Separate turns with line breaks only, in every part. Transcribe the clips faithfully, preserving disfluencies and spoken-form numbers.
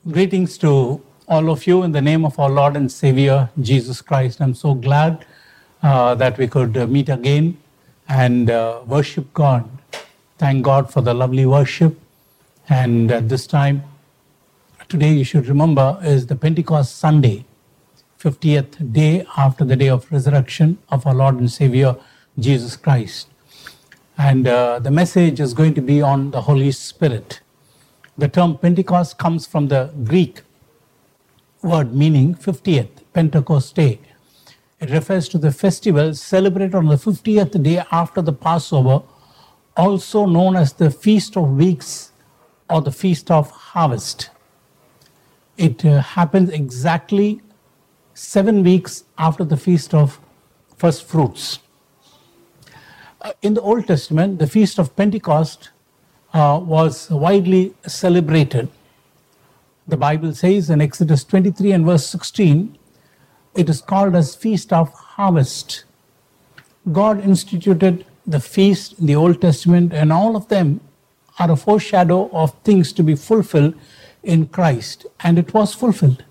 Greetings to all of you in the name of our Lord and Savior, Jesus Christ. I'm so glad uh, that we could uh, meet again and uh, worship God. Thank God for the lovely worship. And at this time, today you should remember is the Pentecost Sunday, fiftieth day after the day of resurrection of our Lord and Savior, Jesus Christ. And uh, the message is going to be on the Holy Spirit. The term Pentecost comes from the Greek word meaning fiftieth, Pentecoste. It refers to the festival celebrated on the fiftieth day after the Passover, also known as the Feast of Weeks or the Feast of Harvest. It uh, happens exactly seven weeks after the Feast of First Fruits. Uh, in the Old Testament, the Feast of Pentecost Uh, was widely celebrated. The Bible says in Exodus twenty-three and verse sixteen, it is called as Feast of Harvest. God instituted the feast in the Old Testament, and all of them are a foreshadow of things to be fulfilled in Christ, and it was fulfilled.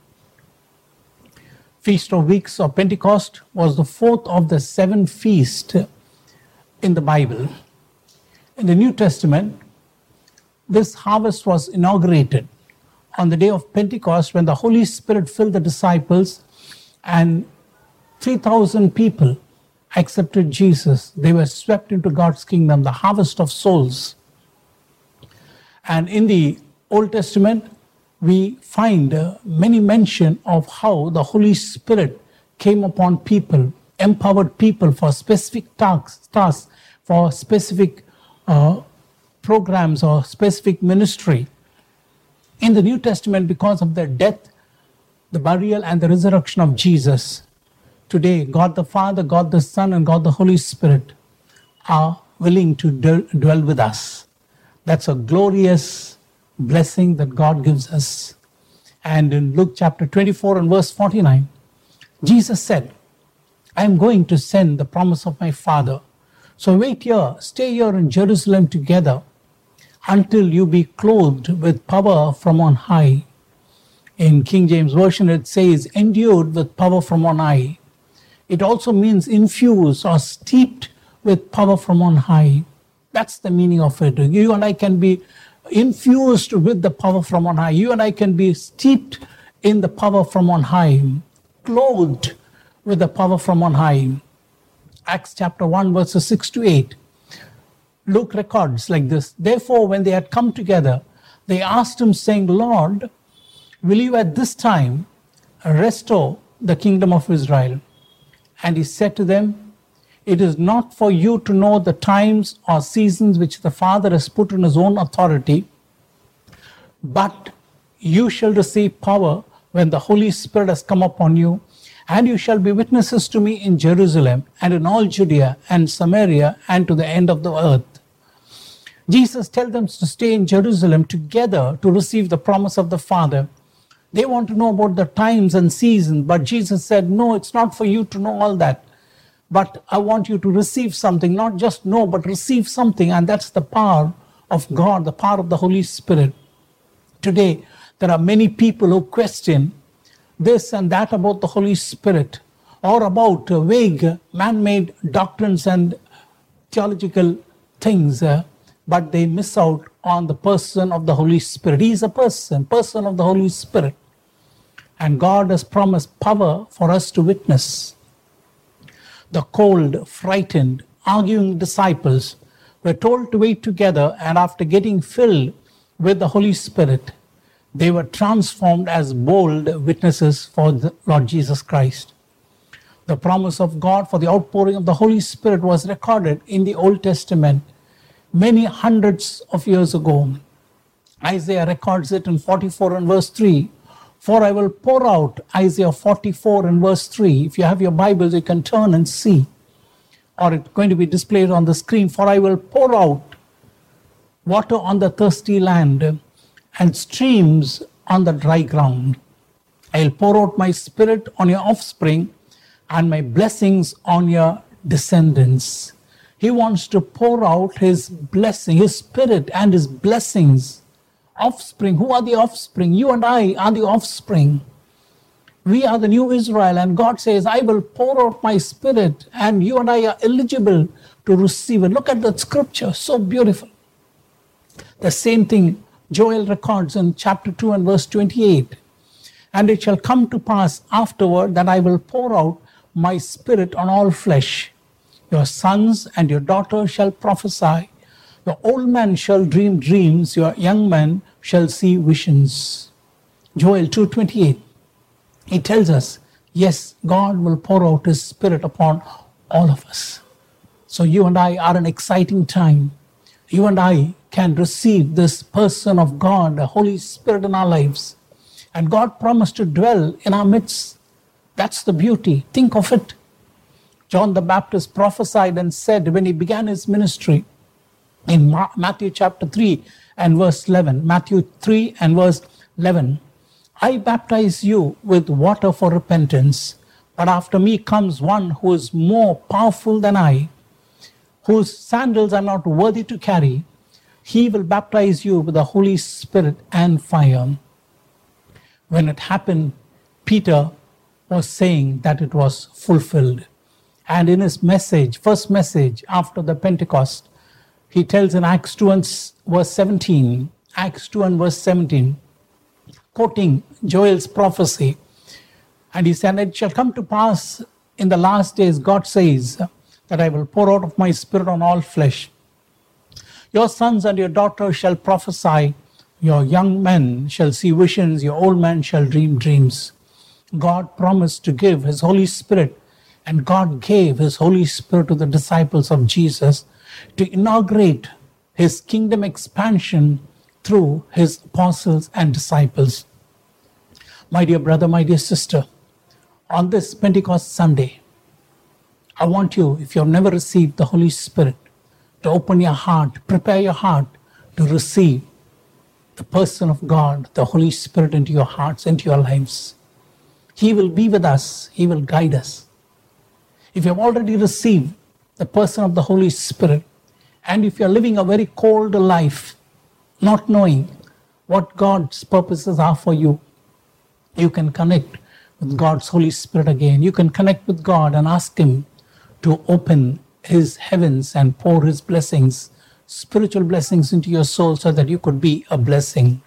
Feast of Weeks or Pentecost was the fourth of the seven feasts in the Bible. In the New Testament, this harvest was inaugurated on the day of Pentecost when the Holy Spirit filled the disciples and three thousand people accepted Jesus. They were swept into God's kingdom, the harvest of souls. And in the Old Testament, we find uh, many mention of how the Holy Spirit came upon people, empowered people for specific tasks, tasks for specific uh, programs or specific ministry. In the New Testament, because of the death, the burial, and the resurrection of Jesus, today God the Father, God the Son, and God the Holy Spirit are willing to dwell with us. That's a glorious blessing that God gives us. And in Luke chapter twenty-four and verse forty-nine, Jesus said, I am going to send the promise of my Father. So wait here, stay here in Jerusalem together until you be clothed with power from on high. In King James Version, it says, endued with power from on high. It also means infused or steeped with power from on high. That's the meaning of it. You and I can be infused with the power from on high. You and I can be steeped in the power from on high, clothed with the power from on high. Acts chapter one, verses six to eight. Luke records like this. Therefore, when they had come together, they asked him, saying, Lord, will you at this time restore the kingdom of Israel? And he said to them, it is not for you to know the times or seasons which the Father has put in his own authority, but you shall receive power when the Holy Spirit has come upon you, and you shall be witnesses to me in Jerusalem and in all Judea and Samaria and to the end of the earth. Jesus tells them to stay in Jerusalem together to receive the promise of the Father. They want to know about the times and seasons, but Jesus said, no, it's not for you to know all that. But I want you to receive something, not just know, but receive something, and that's the power of God, the power of the Holy Spirit. Today, there are many people who question this and that about the Holy Spirit, or about vague man-made doctrines and theological things, uh, but they miss out on the person of the Holy Spirit. He is a person, person of the Holy Spirit. And God has promised power for us to witness. The cold, frightened, arguing disciples were told to wait together, and after getting filled with the Holy Spirit, they were transformed as bold witnesses for the Lord Jesus Christ. The promise of God for the outpouring of the Holy Spirit was recorded in the Old Testament many hundreds of years ago. Isaiah records it in forty-four and verse three. For I will pour out, Isaiah forty-four and verse three. If you have your Bibles, you can turn and see. Or it's going to be displayed on the screen. For I will pour out water on the thirsty land and streams on the dry ground. I will pour out my spirit on your offspring and my blessings on your descendants. He wants to pour out his blessing, his spirit and his blessings offspring. Who are the offspring? You and I are the offspring. We are the new Israel, and God says, I will pour out my spirit, and you and I are eligible to receive it. Look at that scripture, so beautiful. The same thing Joel records in chapter two and verse twenty-eight. And it shall come to pass afterward that I will pour out my spirit on all flesh. Your sons and your daughters shall prophesy. Your old men shall dream dreams. Your young men shall see visions. Joel two twenty-eight. He tells us, yes, God will pour out his spirit upon all of us. So you and I are an exciting time. You and I can receive this person of God, the Holy Spirit in our lives. And God promised to dwell in our midst. That's the beauty. Think of it. John the Baptist prophesied and said when he began his ministry in Matthew chapter three and verse eleven. Matthew three and verse eleven. I baptize you with water for repentance, but after me comes one who is more powerful than I, whose sandals I'm not worthy to carry. He will baptize you with the Holy Spirit and fire. When it happened, Peter was saying that it was fulfilled. And in his message, first message after the Pentecost, he tells in Acts two and verse seventeen, Acts two and verse seventeen, quoting Joel's prophecy, and he said, it shall come to pass in the last days, God says, that I will pour out of my spirit on all flesh. Your sons and your daughters shall prophesy, your young men shall see visions, your old men shall dream dreams. God promised to give his Holy Spirit, and God gave his Holy Spirit to the disciples of Jesus to inaugurate his kingdom expansion through his apostles and disciples. My dear brother, my dear sister, on this Pentecost Sunday, I want you, if you have never received the Holy Spirit, to open your heart, prepare your heart to receive the person of God, the Holy Spirit into your hearts, into your lives. He will be with us. He will guide us. If you have already received the person of the Holy Spirit, and if you are living a very cold life, not knowing what God's purposes are for you, you can connect with God's Holy Spirit again. You can connect with God and ask him to open his heavens and pour his blessings, spiritual blessings into your soul so that you could be a blessing.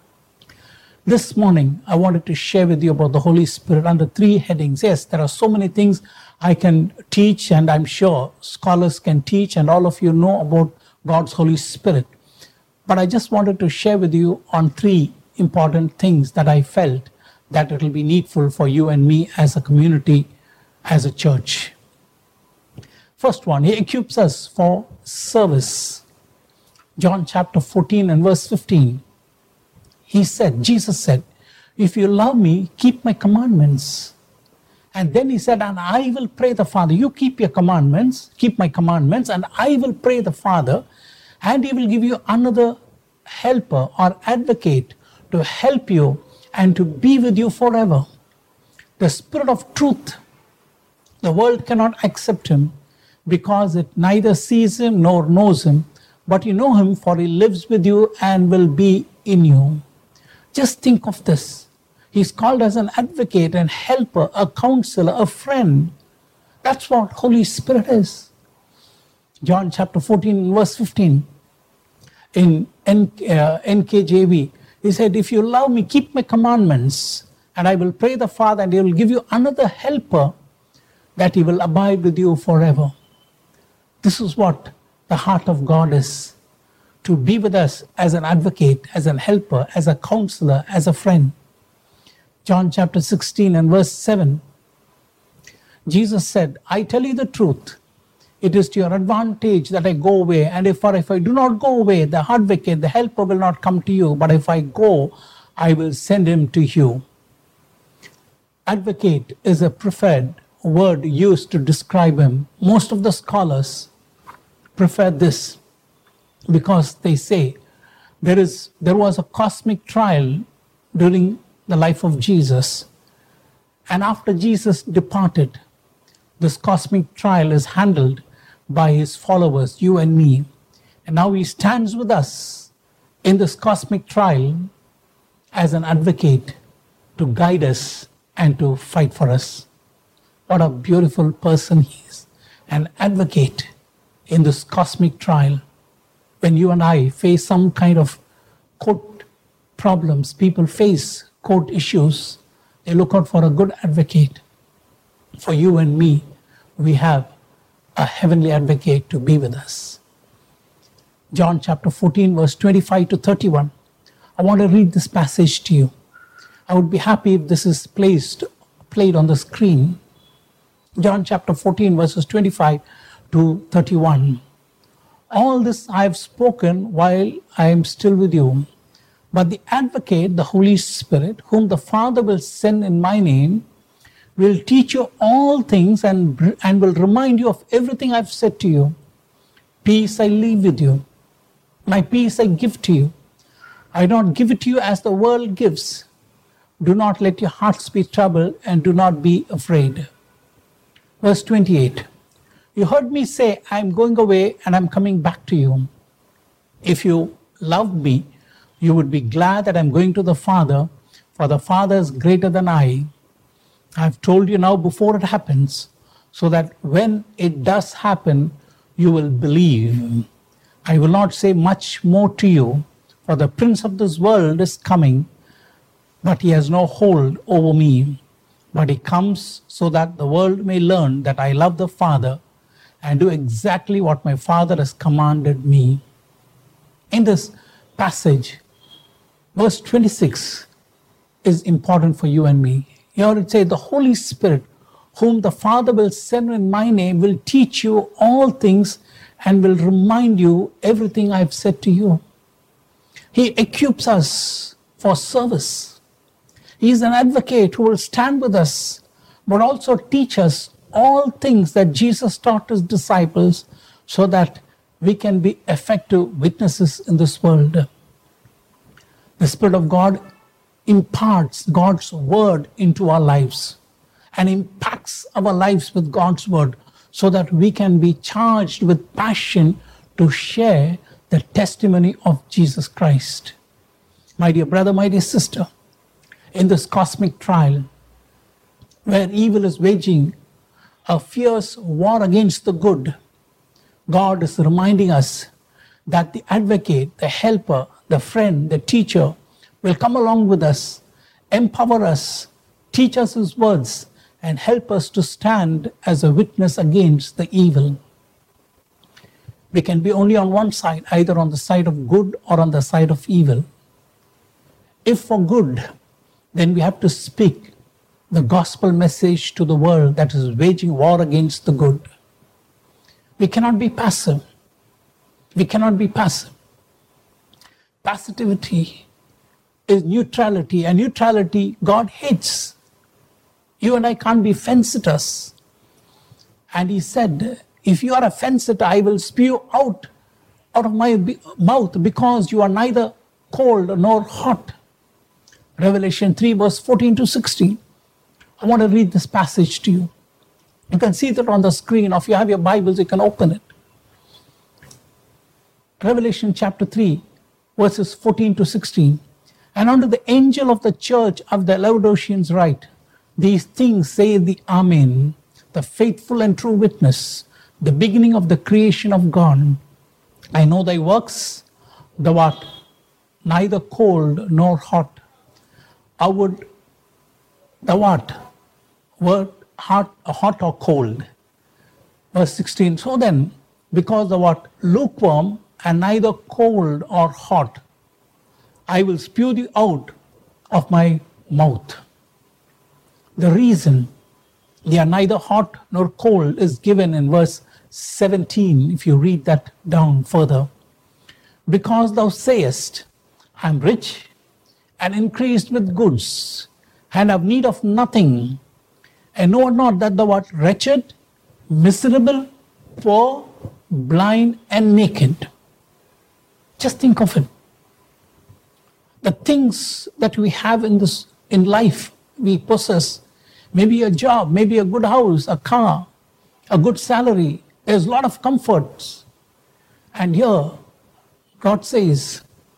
This morning, I wanted to share with you about the Holy Spirit under three headings. Yes, there are so many things I can teach, and I'm sure scholars can teach, and all of you know about God's Holy Spirit. But I just wanted to share with you on three important things that I felt that it will be needful for you and me as a community, as a church. First one, he equips us for service. John chapter fourteen and verse fifteen. He said, Jesus said, if you love me, keep my commandments. And then he said, and I will pray the Father. You keep your commandments, keep my commandments, and I will pray the Father, and he will give you another helper or advocate to help you and to be with you forever. The Spirit of truth. The world cannot accept him because it neither sees him nor knows him, but you know him, for he lives with you and will be in you. Just think of this. He's called as an advocate and helper, a counselor, a friend. That's what Holy Spirit is. John chapter fourteen, verse fifteen. In N K J V, he said, if you love me, keep my commandments, and I will pray the Father, and he will give you another helper, that he will abide with you forever. This is what the heart of God is. To be with us as an advocate, as an helper, as a counselor, as a friend. John chapter sixteen and verse seven. Jesus said, I tell you the truth. It is to your advantage that I go away. And if, or if I do not go away, the advocate, the helper will not come to you. But if I go, I will send him to you. Advocate is a preferred word used to describe him. Most of the scholars prefer this because they say there is there was a cosmic trial during the life of Jesus. And after Jesus departed, this cosmic trial is handled by his followers, you and me. And now he stands with us in this cosmic trial as an advocate to guide us and to fight for us. What a beautiful person he is, an advocate in this cosmic trial. When you and I face some kind of court problems, people face court issues, they look out for a good advocate. For you and me, we have a heavenly advocate to be with us. John chapter fourteen, verse twenty-five to thirty-one. I want to read this passage to you. I would be happy if this is placed, played on the screen. John chapter fourteen, verses twenty-five to thirty-one. All this I have spoken while I am still with you. But the advocate, the Holy Spirit, whom the Father will send in my name, will teach you all things and, and will remind you of everything I've said to you. Peace I leave with you. My peace I give to you. I do not give it to you as the world gives. Do not let your hearts be troubled and do not be afraid. Verse twenty-eight. You heard me say, I am going away and I am coming back to you. If you loved me, you would be glad that I am going to the Father, for the Father is greater than I. I have told you now before it happens, so that when it does happen, you will believe. I will not say much more to you, for the prince of this world is coming, but he has no hold over me. But he comes so that the world may learn that I love the Father and do exactly what my Father has commanded me. In this passage, verse twenty-six is important for you and me. Here it says, the Holy Spirit, whom the Father will send in my name, will teach you all things and will remind you everything I've said to you. He equips us for service. He is an advocate who will stand with us, but also teach us all things that Jesus taught his disciples so that we can be effective witnesses in this world. The Spirit of God imparts God's word into our lives and impacts our lives with God's word so that we can be charged with passion to share the testimony of Jesus Christ. My dear brother, my dear sister, in this cosmic trial where evil is waging a fierce war against the good, God is reminding us that the advocate, the helper, the friend, the teacher will come along with us, empower us, teach us his words, and help us to stand as a witness against the evil. We can be only on one side, either on the side of good or on the side of evil. If for good, then we have to speak the gospel message to the world that is waging war against the good. We cannot be passive. We cannot be passive. Passivity is neutrality, and neutrality God hates. You and I can't be fence-sitters. And he said, if you are a fence-sitter, I will spew out, out of my mouth because you are neither cold nor hot. Revelation three, verse fourteen to sixteen. I want to read this passage to you. You can see that on the screen, or if you have your Bibles, you can open it. Revelation chapter three, verses fourteen to sixteen. And unto the angel of the church of the Laodiceans write, these things say the Amen, the faithful and true witness, the beginning of the creation of God. I know thy works, thou art neither cold nor hot. I would, thou art word hot, hot or cold. Verse sixteen. So then, because thou art lukewarm and neither cold or hot, I will spew thee out of my mouth. The reason they are neither hot nor cold is given in verse seventeen, if you read that down further. Because thou sayest, I am rich and increased with goods, and have need of nothing, and know not that thou art wretched, miserable, poor, blind, and naked. Just think of it. The things that we have in this in life, we possess, maybe a job, maybe a good house, a car, a good salary. There's a lot of comforts. And here, God says,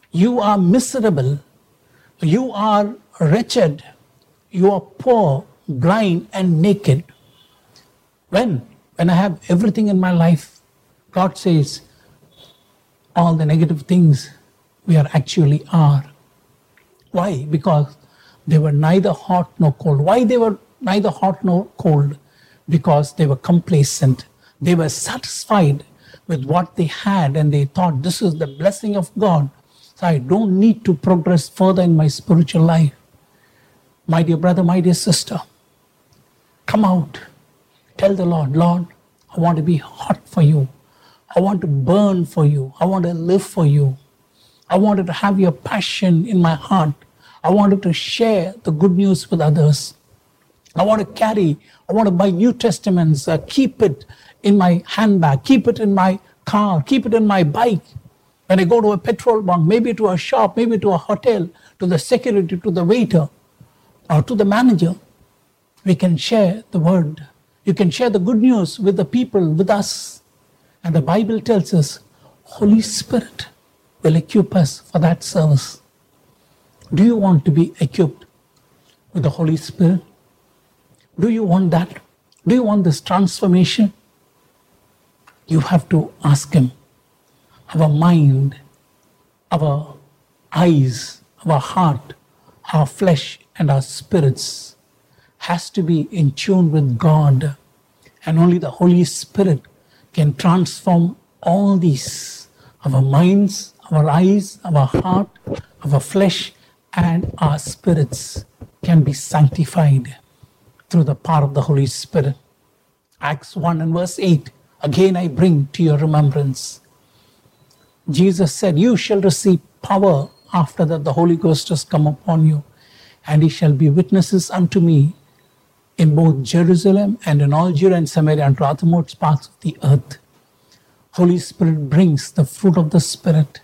You are miserable. You are wretched. You are poor, blind, and naked. When? When I have everything in my life, God says, all the negative things we are actually are. Why? Because they were neither hot nor cold. Why they were neither hot nor cold? Because they were complacent. They were satisfied with what they had, and they thought, this is the blessing of God. So I don't need to progress further in my spiritual life. My dear brother, my dear sister, come out. Tell the Lord, Lord, I want to be hot for you. I want to burn for you. I want to live for you. I wanted to have your passion in my heart. I wanted to share the good news with others. I want to carry, I want to buy New Testaments, uh, keep it in my handbag, keep it in my car, keep it in my bike. When I go to a petrol bunk, maybe to a shop, maybe to a hotel, to the security, to the waiter, or to the manager, we can share the word. You can share the good news with the people, with us. And the Bible tells us, Holy Spirit will equip us for that service. Do you want to be equipped with the Holy Spirit? Do you want that? Do you want this transformation? You have to ask Him. Our mind, our eyes, our heart, our flesh, and our spirits has to be in tune with God. And only the Holy Spirit can transform all these. Our minds, our eyes, our heart, our flesh, and our spirits can be sanctified through the power of the Holy Spirit. Acts one and verse eight, again I bring to your remembrance. Jesus said, you shall receive power after that the Holy Ghost has come upon you, and ye shall be witnesses unto me in both Jerusalem and in all Judea and Samaria and to uttermost parts of the earth. Holy Spirit brings the fruit of the Spirit: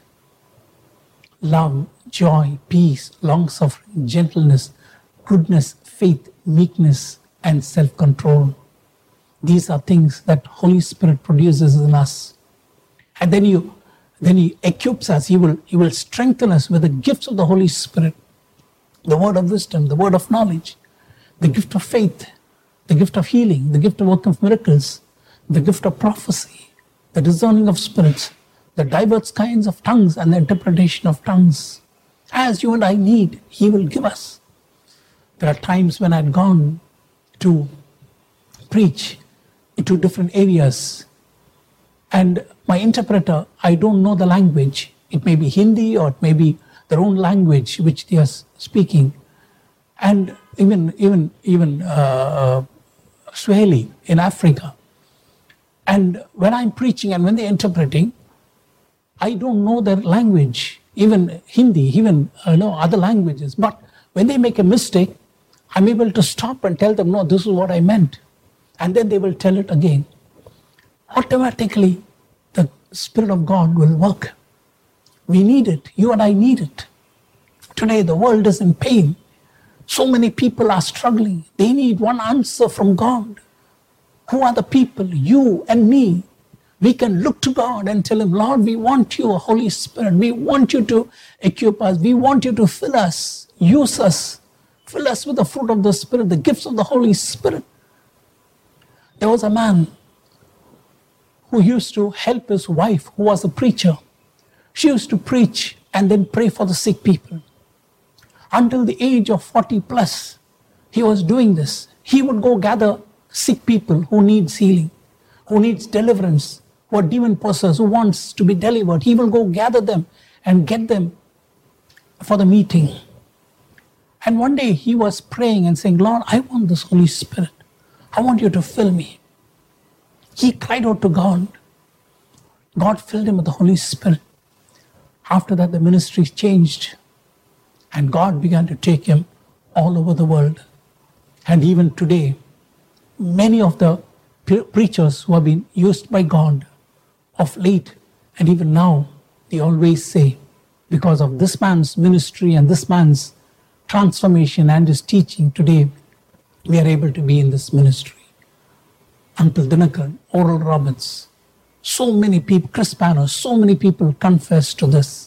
love, joy, peace, long-suffering, gentleness, goodness, faith, meekness, and self-control. These are things that Holy Spirit produces in us. And then you then He equips us. He will, he will strengthen us with the gifts of the Holy Spirit. The word of wisdom, the word of knowledge, the gift of faith, the gift of healing, the gift of work of miracles, the gift of prophecy, the discerning of spirits, the diverse kinds of tongues and the interpretation of tongues. As you and I need, He will give us. There are times when I'd gone to preach into different areas, and my interpreter, I don't know the language. It may be Hindi or it may be their own language which they are speaking. And even even even uh, Swahili in Africa. And when I'm preaching and when they're interpreting, I don't know their language, even Hindi, even uh, you know, other languages. But when they make a mistake, I'm able to stop and tell them, no, this is what I meant. And then they will tell it again. Automatically, the Spirit of God will work. We need it. You and I need it. Today, the world is in pain. So many people are struggling. They need one answer from God. Who are the people? You and me. We can look to God and tell Him, Lord, we want you, Holy Spirit. We want you to equip us. We want you to fill us, use us, fill us with the fruit of the Spirit, the gifts of the Holy Spirit. There was a man who used to help his wife, who was a preacher. She used to preach and then pray for the sick people. Until the age of forty plus, he was doing this. He would go gather sick people who needs healing, who needs deliverance, who are demon possessed, who wants to be delivered. He will go gather them and get them for the meeting. And one day he was praying and saying, Lord, I want this Holy Spirit. I want you to fill me. He cried out to God. God filled him with the Holy Spirit. After that, the ministry changed. And God began to take him all over the world. And even today, many of the pre- preachers who have been used by God of late, and even now, they always say, because of this man's ministry and this man's transformation and his teaching, today we are able to be in this ministry. Uncle Dinakar, Oral Roberts, so many people, Chris Banner, so many people confess to this.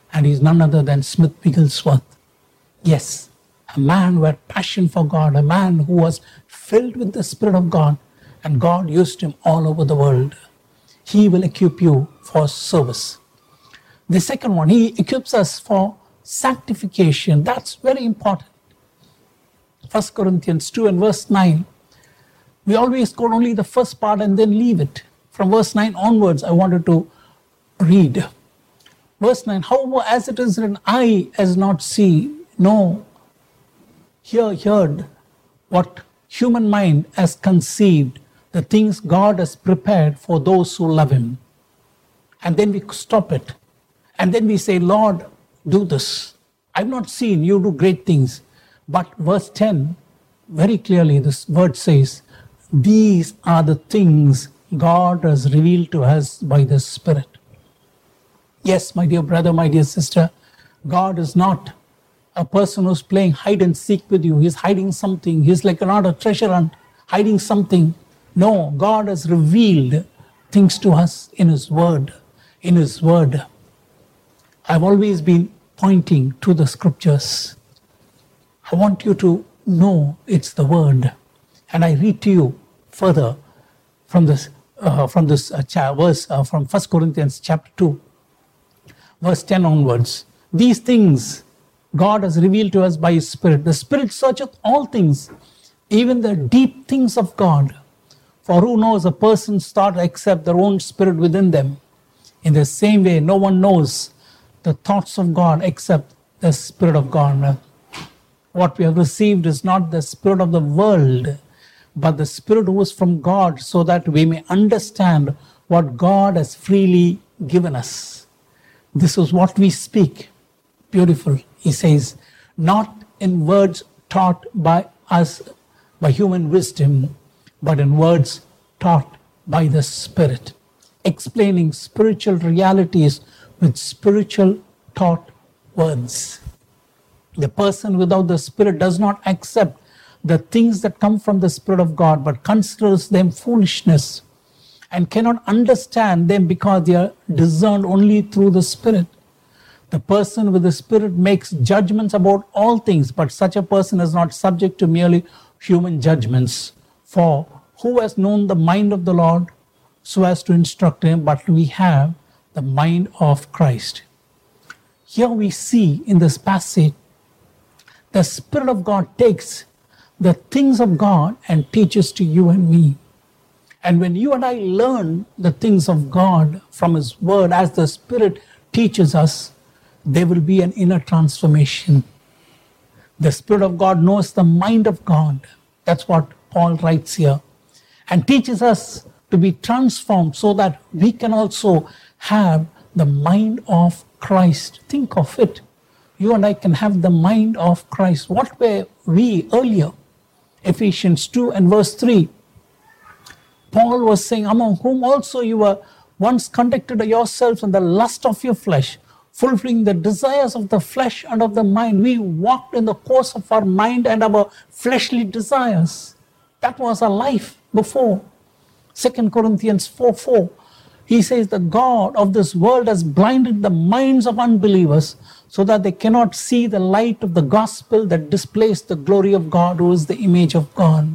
and he's none other than Smith Wigglesworth. Yes, a man who had passion for God, a man who was filled with the Spirit of God, and God used him all over the world. He will equip you for service. The second one, he equips us for sanctification. That's very important. First Corinthians two and verse nine. We always quote only the first part and then leave it. From verse nine onwards, I wanted to read. Verse nine, however, as it is written, eye has not seen, no, hear, heard what human mind has conceived, the things God has prepared for those who love him. And then we stop it. And then we say, Lord, do this. I've not seen you do great things. But verse ten, very clearly this word says, these are the things God has revealed to us by the Spirit. Yes, my dear brother, my dear sister, God is not a person who's playing hide and seek with you. He's hiding something. He's like not a treasure hunt, hiding something. No, God has revealed things to us in His Word. In His Word. I've always been pointing to the Scriptures. I want you to know it's the Word. And I read to you further from this, uh, from this uh, cha- verse uh, from First Corinthians chapter two, verse ten onwards. These things God has revealed to us by His Spirit. The Spirit searcheth all things, even the deep things of God. For who knows a person's thought except their own spirit within them? In the same way, no one knows the thoughts of God except the Spirit of God. What we have received is not the spirit of the world, but the Spirit who is from God, so that we may understand what God has freely given us. This is what we speak. Beautiful. He says, not in words taught by us, by human wisdom, but in words taught by the Spirit, explaining spiritual realities with spiritual taught words. The person without the Spirit does not accept the things that come from the Spirit of God, but considers them foolishness and cannot understand them because they are discerned only through the Spirit. The person with the Spirit makes judgments about all things, but such a person is not subject to merely human judgments. For who has known the mind of the Lord so as to instruct him? But we have the mind of Christ. Here we see in this passage, the Spirit of God takes the things of God and teaches to you and me. And when you and I learn the things of God from His Word, as the Spirit teaches us, there will be an inner transformation. The Spirit of God knows the mind of God. That's what Paul writes here. And teaches us to be transformed so that we can also have the mind of Christ. Think of it. You and I can have the mind of Christ. What were we earlier? Ephesians two and verse three. Paul was saying, among whom also you were once conducted yourselves in the lust of your flesh, fulfilling the desires of the flesh and of the mind. We walked in the course of our mind and our fleshly desires. That was our life before. Second Corinthians four four. He says, the God of this world has blinded the minds of unbelievers so that they cannot see the light of the gospel that displays the glory of God, who is the image of God.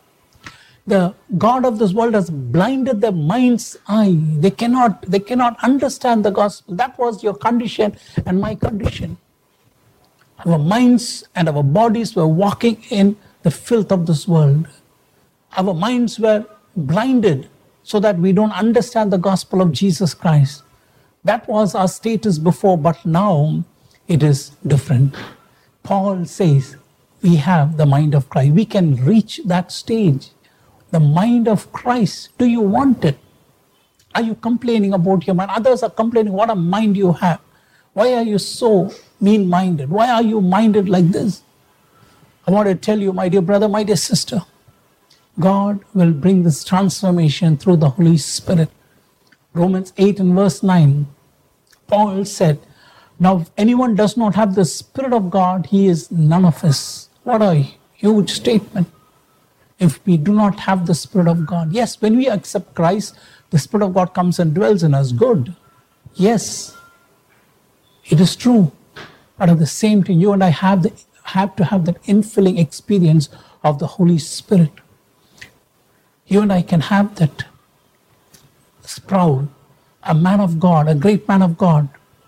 The God of this world has blinded their mind's eye. They cannot, they cannot understand the gospel. That was your condition and my condition. Our minds and our bodies were walking in the filth of this world. Our minds were blinded so that we don't understand the gospel of Jesus Christ. That was our status before, but now it is different. Paul says we have the mind of Christ. We can reach that stage. The mind of Christ. Do you want it? Are you complaining about your mind? Others are complaining, what a mind you have. Why are you so mean-minded? Why are you minded like this? I want to tell you, my dear brother, my dear sister, God will bring this transformation through the Holy Spirit. Romans eight and verse nine, Paul said, now if anyone does not have the Spirit of God, he is none of us. What a huge statement. If we do not have the Spirit of God. Yes, when we accept Christ, the Spirit of God comes and dwells in us. Good. Yes. It is true. But at the same time, you and I have, the, have to have that infilling experience of the Holy Spirit. You and I can have that. Sproul, a man of God, a great man of God,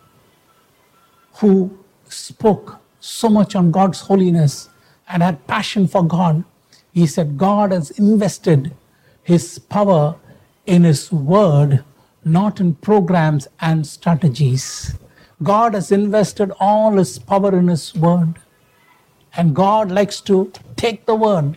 who spoke so much on God's holiness and had passion for God. He said God has invested his power in his word, not in programs and strategies. God has invested all his power in his word. And God likes to take the word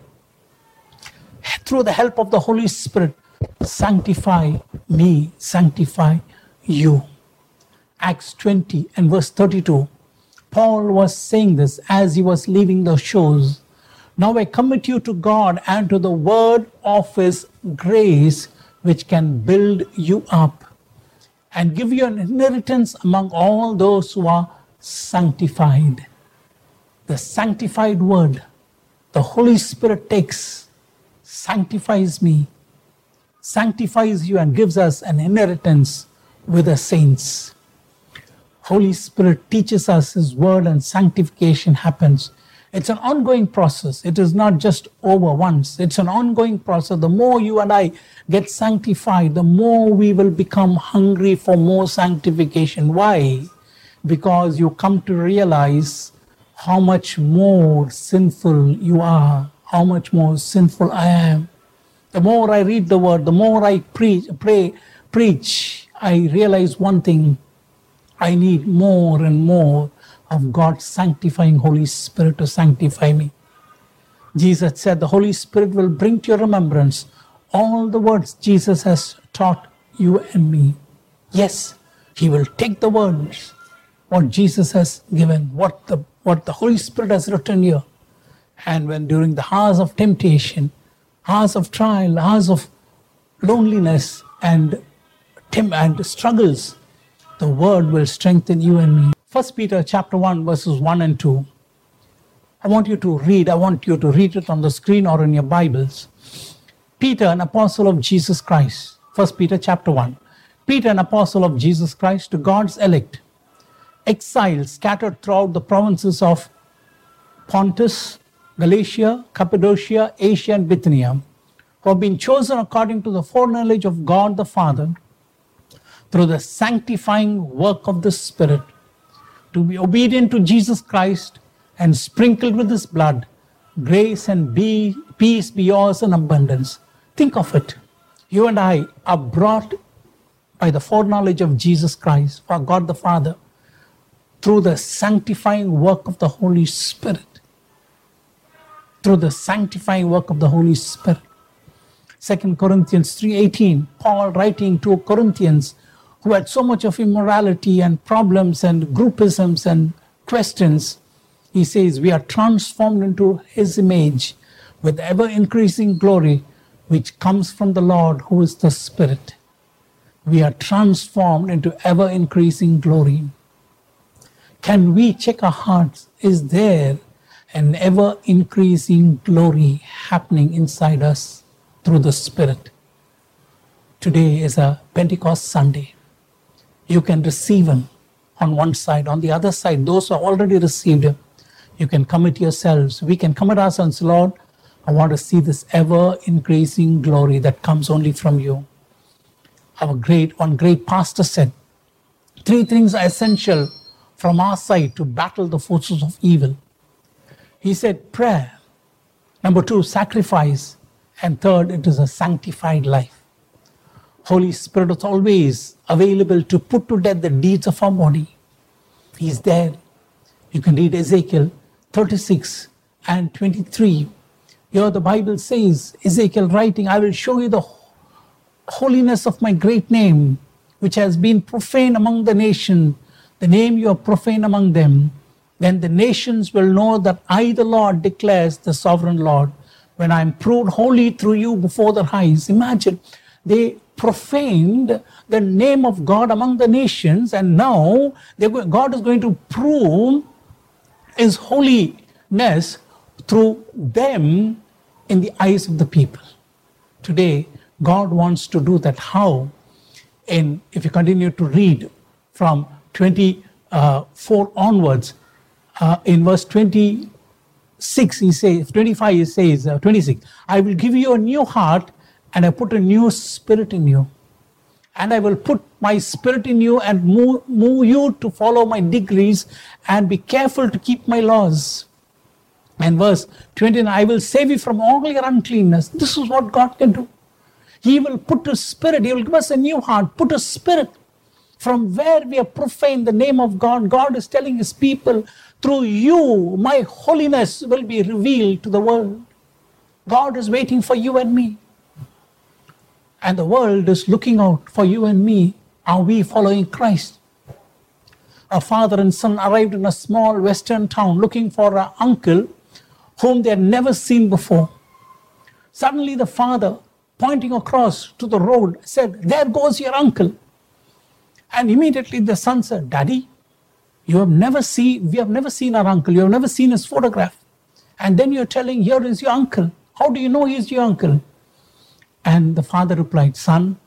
through the help of the Holy Spirit. Sanctify me, sanctify you. Acts twenty and verse thirty-two. Paul was saying this as he was leaving the shores. Now I commit you to God and to the word of his grace, which can build you up and give you an inheritance among all those who are sanctified. The sanctified word, the Holy Spirit takes, sanctifies me, sanctifies you and gives us an inheritance with the saints. Holy Spirit teaches us his word and sanctification happens. It's an ongoing process. It is not just over once. It's an ongoing process. The more you and I get sanctified, the more we will become hungry for more sanctification. Why? Because you come to realize how much more sinful you are, how much more sinful I am. The more I read the word, the more I preach, pray, preach, I realize one thing. I need more and more of God's sanctifying Holy Spirit to sanctify me. Jesus said the Holy Spirit will bring to your remembrance all the words Jesus has taught you and me. Yes, he will take the words, what Jesus has given, what the, what the Holy Spirit has written here. And when during the hours of temptation, hours of trial, hours of loneliness and, tim- and struggles, the word will strengthen you and me. First Peter chapter one, verses one and two. I want you to read, I want you to read it on the screen or in your Bibles. Peter, an apostle of Jesus Christ. First Peter chapter one. Peter, an apostle of Jesus Christ, to God's elect, exiles scattered throughout the provinces of Pontus, Galatia, Cappadocia, Asia, and Bithynia, who have been chosen according to the foreknowledge of God the Father, through the sanctifying work of the Spirit, to be obedient to Jesus Christ and sprinkled with his blood, grace and be, peace be yours in abundance. Think of it. You and I are brought by the foreknowledge of Jesus Christ, for God the Father, through the sanctifying work of the Holy Spirit. Through the sanctifying work of the Holy Spirit. Second Corinthians three eighteen, Paul writing to Corinthians who had so much of immorality and problems and groupisms and questions, he says, we are transformed into his image with ever-increasing glory, which comes from the Lord, who is the Spirit. We are transformed into ever-increasing glory. Can we check our hearts? Is there an ever-increasing glory happening inside us through the Spirit? Today is a Pentecost Sunday. You can receive him on one side. On the other side, those who have already received him, you can commit yourselves. We can commit ourselves, Lord, I want to see this ever-increasing glory that comes only from you. Our great, one great pastor said, three things are essential from our side to battle the forces of evil. He said prayer. Number two, sacrifice. And third, it is a sanctified life. Holy Spirit is always available to put to death the deeds of our body. He's there. You can read Ezekiel thirty-six and twenty-three. Here the Bible says, Ezekiel writing, I will show you the holiness of my great name, which has been profaned among the nation, the name you have profaned among them. Then the nations will know that I, the Lord, declares the sovereign Lord, when I am proved holy through you before their eyes. Imagine, they profaned the name of God among the nations, and now going, God is going to prove his holiness through them in the eyes of the people. Today, God wants to do that. How? In, if you continue to read from twenty uh, four onwards, uh, in verse twenty-six, he says, twenty-five, he says, uh, twenty-six, I will give you a new heart and I put a new spirit in you. And I will put my spirit in you and move, move you to follow my decrees and be careful to keep my laws. And verse twenty-nine, I will save you from all your uncleanness. This is what God can do. He will put a spirit, He will give us a new heart, put a spirit. From where we have profaned the name of God, God is telling His people, through you, my holiness will be revealed to the world. God is waiting for you and me. And the world is looking out for you and me. Are we following Christ? A father and son arrived in a small western town looking for an uncle whom they had never seen before. Suddenly the father, pointing across to the road, said, there goes your uncle. And immediately the son said, Daddy, you have never seen, we have never seen our uncle. You have never seen his photograph. And then you're telling, here is your uncle. How do you know he is your uncle? And the father replied, son,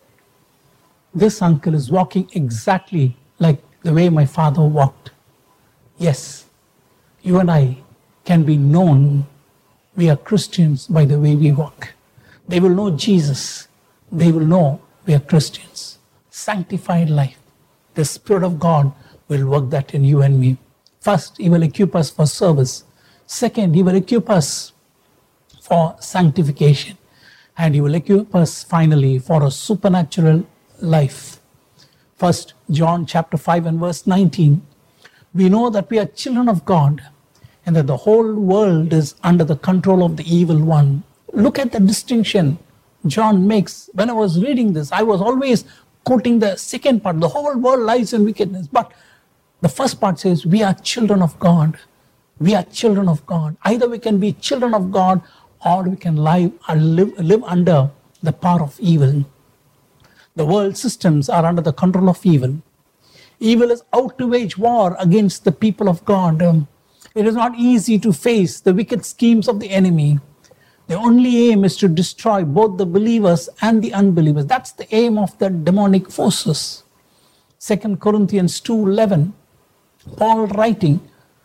this uncle is walking exactly like the way my father walked. Yes, you and I can be known, we are Christians, by the way we walk. They will know Jesus. They will know we are Christians. Sanctified life. The Spirit of God will work that in you and me. First, He will equip us for service. Second, He will equip us for sanctification. And He will equip us finally for a supernatural life. First John chapter five and verse nineteen. We know that we are children of God and that the whole world is under the control of the evil one. Look at the distinction John makes. When I was reading this, I was always quoting the second part. The whole world lies in wickedness. But the first part says, we are children of God. We are children of God. Either we can be children of God or we can live, or live, live under the power of evil. The world systems are under the control of evil. Evil is out to wage war against the people of God. Um, it is not easy to face the wicked schemes of the enemy. The only aim is to destroy both the believers and the unbelievers. That's the aim of the demonic forces. Second Corinthians two eleven, Paul writing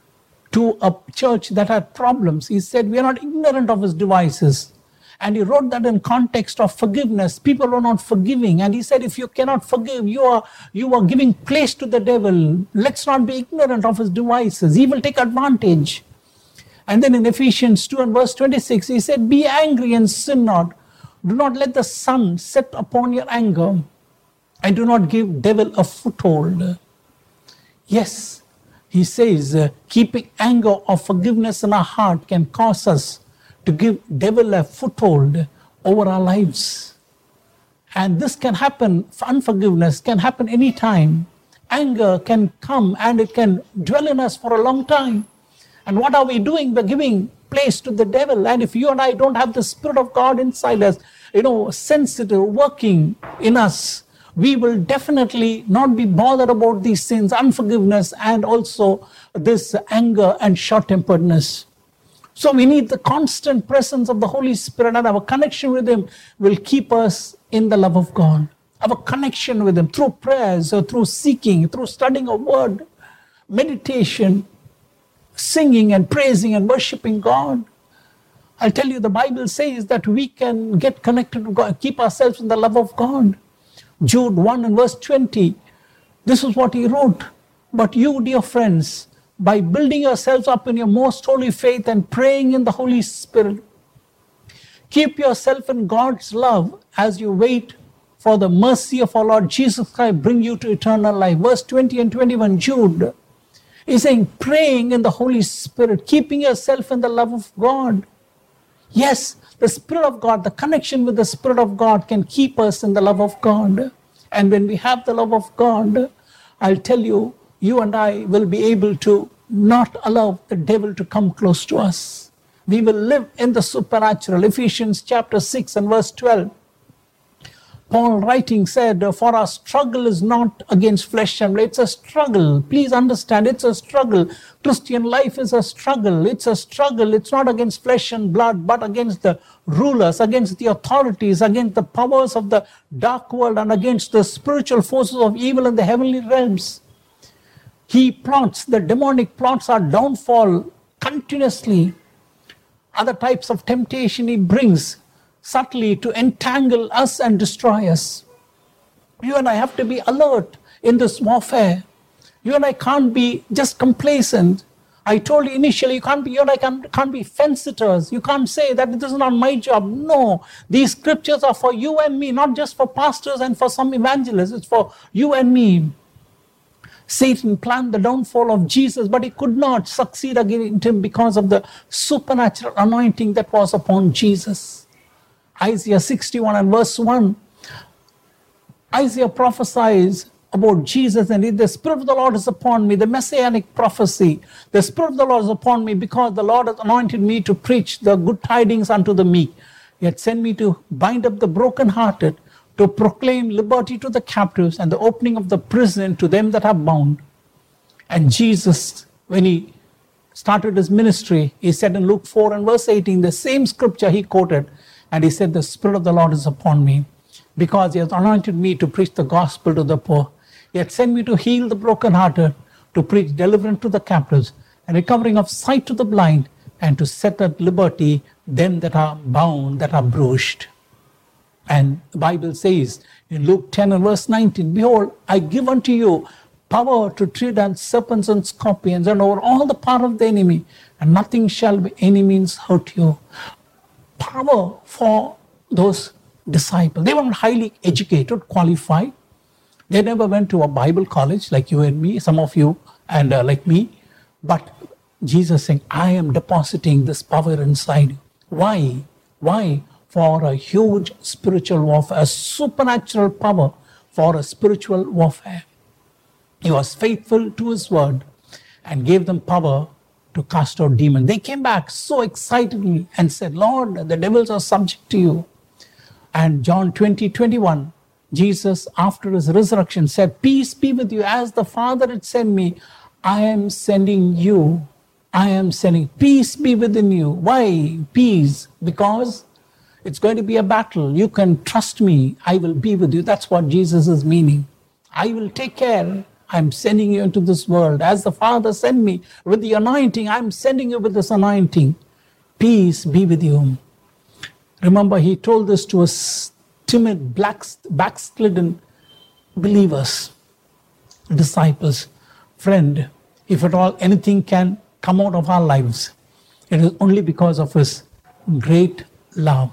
to a church that had problems, he said, we are not ignorant of his devices. And he wrote that in context of forgiveness. People are not forgiving. And he said, if you cannot forgive, you are, you are giving place to the devil. Let's not be ignorant of his devices. He will take advantage. And then in Ephesians two and verse twenty-six, he said, be angry and sin not. Do not let the sun set upon your anger. And do not give devil a foothold. Yes, he says, uh, keeping anger or forgiveness in our heart can cause us to give devil a foothold over our lives. And this can happen, unforgiveness can happen anytime. Anger can come and it can dwell in us for a long time. And what are we doing? We're giving place to the devil. And if you and I don't have the Spirit of God inside us, you know, sensitive, working in us, we will definitely not be bothered about these sins, unforgiveness, and also this anger and short-temperedness. So we need the constant presence of the Holy Spirit, and our connection with Him will keep us in the love of God. Our connection with Him through prayers or through seeking, through studying a word, meditation, singing and praising and worshiping God. I'll tell you, the Bible says that we can get connected to God, keep ourselves in the love of God. Jude one and verse twenty, this is what he wrote. But you, dear friends, by building yourselves up in your most holy faith and praying in the Holy Spirit, keep yourself in God's love as you wait for the mercy of our Lord Jesus Christ bring you to eternal life. Verse twenty and twenty-one, Jude is saying, praying in the Holy Spirit, keeping yourself in the love of God. Yes, the Spirit of God, the connection with the Spirit of God can keep us in the love of God. And when we have the love of God, I'll tell you, you and I will be able to not allow the devil to come close to us. We will live in the supernatural. Ephesians chapter six and verse twelve. Paul writing said, for our struggle is not against flesh and blood. It's a struggle. Please understand, it's a struggle. Christian life is a struggle. It's a struggle. It's not against flesh and blood, but against the rulers, against the authorities, against the powers of the dark world, and against the spiritual forces of evil in the heavenly realms. He plots, the demonic plots our downfall continuously. Other types of temptation he brings subtly to entangle us and destroy us. You and I have to be alert in this warfare. You and I can't be just complacent. I told you initially, you can't be, you and I can't, can't be fence-sitters. You can't say that this is not my job. No, these scriptures are for you and me, not just for pastors and for some evangelists. It's for you and me. Satan planned the downfall of Jesus, but he could not succeed against him because of the supernatural anointing that was upon Jesus. Isaiah sixty-one and verse one, Isaiah prophesies about Jesus, and the Spirit of the Lord is upon me, the messianic prophecy. The Spirit of the Lord is upon me because the Lord has anointed me to preach the good tidings unto the meek. He had sent me to bind up the brokenhearted, to proclaim liberty to the captives and the opening of the prison to them that are bound. And Jesus, when he started his ministry, he said in Luke four and verse eighteen, the same scripture he quoted, and he said, the Spirit of the Lord is upon me because he has anointed me to preach the gospel to the poor. He had sent me to heal the brokenhearted, to preach deliverance to the captives, and recovering of sight to the blind, and to set at liberty them that are bound, that are bruised. And the Bible says in Luke ten and verse nineteen, behold, I give unto you power to tread on serpents and scorpions and over all the power of the enemy, and nothing shall by any means hurt you. Power for those disciples. They weren't highly educated, qualified. They never went to a Bible college like you and me, some of you, and uh, like me. But Jesus saying, I am depositing this power inside you. Why? Why? For a huge spiritual warfare, a supernatural power for a spiritual warfare. He was faithful to his word and gave them power to cast out demons. They came back so excitedly and said, Lord, the devils are subject to you. And John twenty, twenty-one, Jesus, after his resurrection, said, peace be with you. As the Father had sent me, I am sending you. I am sending. Peace be within you. Why peace? Because it's going to be a battle. You can trust me. I will be with you. That's what Jesus is meaning. I will take care. I'm sending you into this world. As the Father sent me with the anointing, I'm sending you with this anointing. Peace be with you. Remember, he told this to us timid, black, backslidden believers, disciples. Friend, if at all anything can come out of our lives, it is only because of his great love,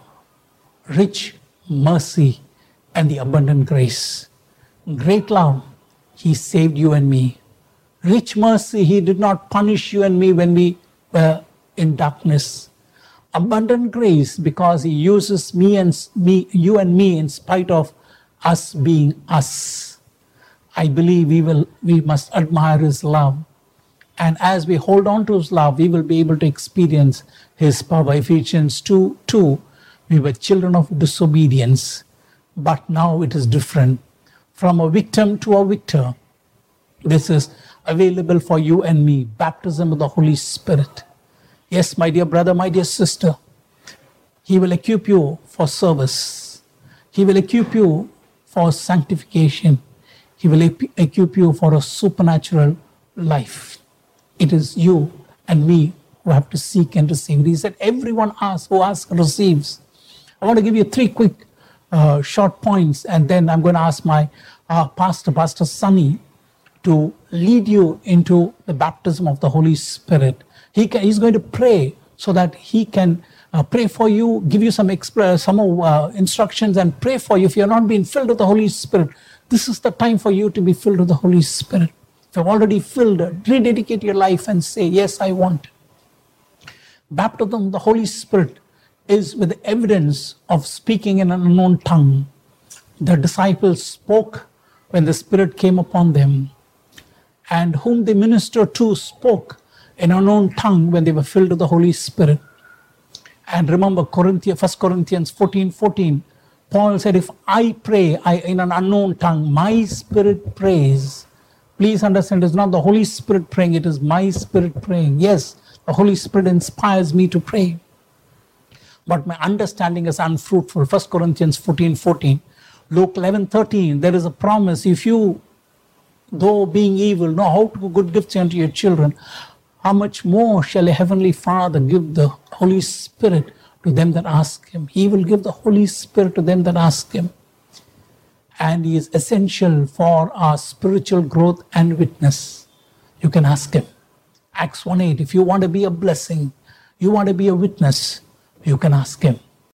rich mercy, and the abundant grace. Great love, he saved you and me. Rich mercy, he did not punish you and me when we were in darkness. Abundant grace, because he uses me and me, you and me in spite of us being us. I believe we will, we must admire his love. And as we hold on to his love, we will be able to experience his power. Ephesians two, two, we were children of disobedience, but now it is different. From a victim to a victor. This is available for you and me. Baptism of the Holy Spirit. Yes, my dear brother, my dear sister, he will equip you for service. He will equip you for sanctification. He will equip you for a supernatural life. It is you and me who have to seek and receive. He said, everyone asks, who asks receives. I want to give you three quick uh, short points, and then I'm going to ask my uh, pastor, Pastor Sunny, to lead you into the baptism of the Holy Spirit. He can, he's going to pray so that he can uh, pray for you, give you some exp- some uh, instructions and pray for you. If you're not being filled with the Holy Spirit, this is the time for you to be filled with the Holy Spirit. If you're already filled, rededicate your life and say, yes, I want. Baptism of the Holy Spirit is with the evidence of speaking in an unknown tongue. The disciples spoke when the Spirit came upon them, and whom they ministered to spoke in an unknown tongue when they were filled with the Holy Spirit. And remember, Corinthians, First Corinthians fourteen, fourteen, Paul said, if I pray I, in an unknown tongue, my spirit prays. Please understand, it's not the Holy Spirit praying, it is my spirit praying. Yes, the Holy Spirit inspires me to pray, but my understanding is unfruitful. First Corinthians fourteen, fourteen. Luke eleven, thirteen, there is a promise. If you though being evil, know how to give good gifts unto your children, how much more shall a heavenly Father give the Holy Spirit to them that ask him? He will give the Holy Spirit to them that ask him. And he is essential for our spiritual growth and witness. You can ask him. Acts one eight, if you want to be a blessing, you want to be a witness, you can ask him.